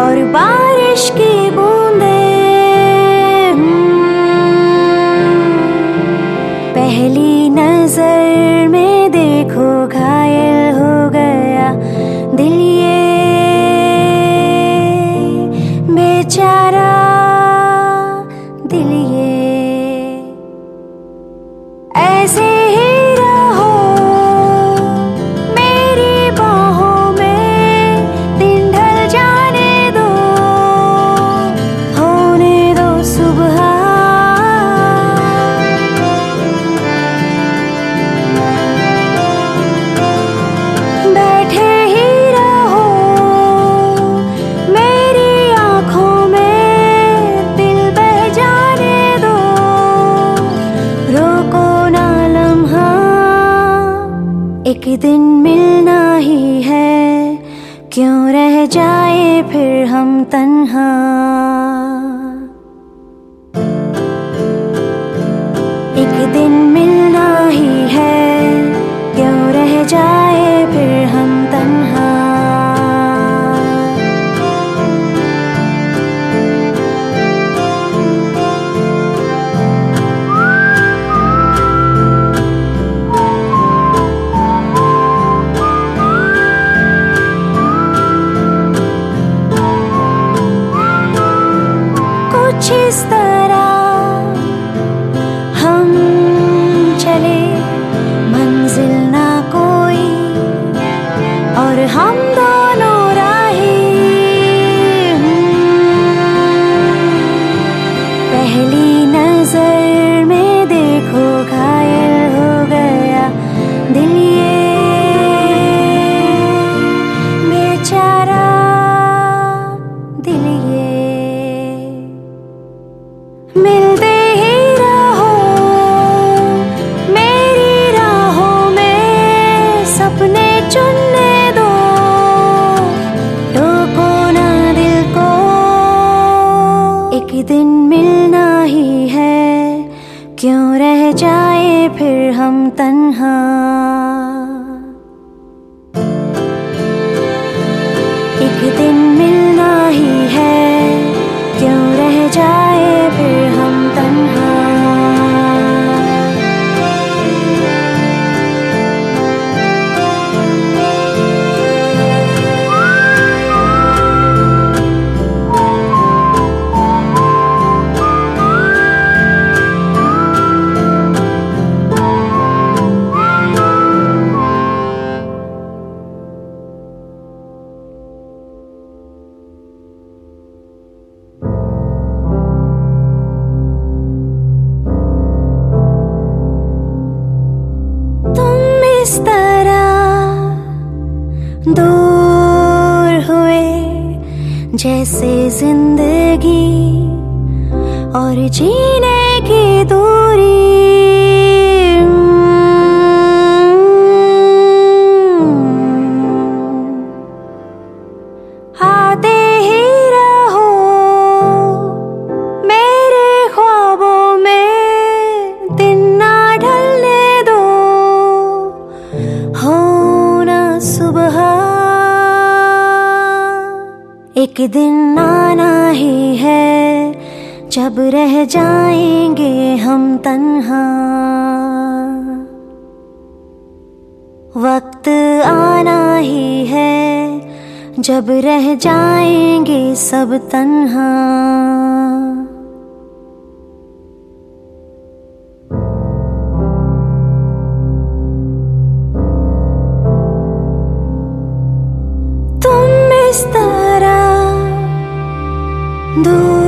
और बारिश की बूंदे। पहली नजर में देखो घायल हो गया दिल ये बेचारा दिल ये। ऐसे ही रहो मेरी बाहों में, दिन ढल जाने दो, होने दो सुबह। बैठे ही रहो मेरी आँखों में, दिल बह जाने दो, रोको ना लम्हा। एक दिन मिलना ही है, क्यों रह जाए फिर हम तन्हा। एक दिन मिलना ही है, क्यों रह जाए फिर हम तन्हा। कुछ इस तरह हम चले, मंजिल ना कोई और हम दोनों राही। पहली नजर में देखो घायल हो गया दिल ये बेचारा दिल ये। मिलते ही रहो मेरी राहों में, सपने चुनने दो, रोको ना दिल को। एक दिन मिलना ही है, क्यों रह जाए फिर हम तन्हा। एक दिन मिलना ही है, क्यों रह जाए फिर हम तन्हा। इस तरह दूर हुए जैसे जिंदगी और जीने की दूरी। आते ही रहो मेरे ख्वाबों में, दिन ना ढलने दो, होना सुबह। एक दिन आना ही है, जब रह जाएंगे हम तन्हा। वक्त आना ही है, जब रह जाएंगे सब तन्हा। तुम इस तरह दूर